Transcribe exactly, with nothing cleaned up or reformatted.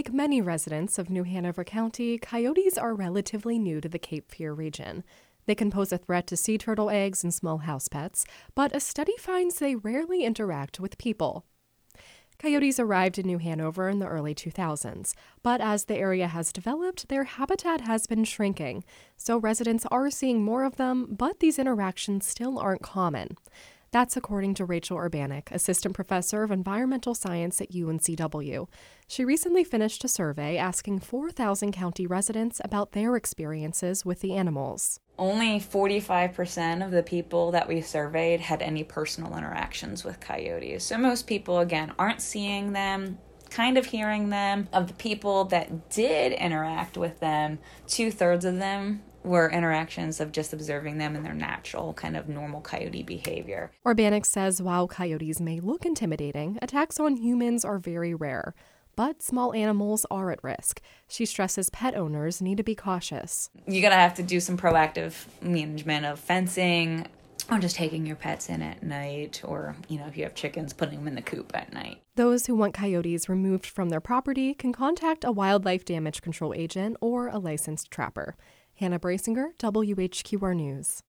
Like many residents of New Hanover County, coyotes are relatively new to the Cape Fear region. They can pose a threat to sea turtle eggs and small house pets, but a study finds they rarely interact with people. Coyotes arrived in New Hanover in the early two thousands, but as the area has developed, their habitat has been shrinking, so residents are seeing more of them, but these interactions still aren't common. That's according to Rachel Urbanek, assistant professor of environmental science at U N C W. She recently finished a survey asking four thousand county residents about their experiences with the animals. Only forty-five percent of the people that we surveyed had any personal interactions with coyotes. So most people, again, aren't seeing them, kind of hearing them. Of the people that did interact with them, two-thirds of them were interactions of just observing them in their natural, kind of normal coyote behavior. Urbanek says while coyotes may look intimidating, attacks on humans are very rare. But small animals are at risk. She stresses pet owners need to be cautious. You're going to have to do some proactive management of fencing, or just taking your pets in at night, or, you know, if you have chickens, putting them in the coop at night. Those who want coyotes removed from their property can contact a wildlife damage control agent or a licensed trapper. Hannah Brasinger, W H Q R News.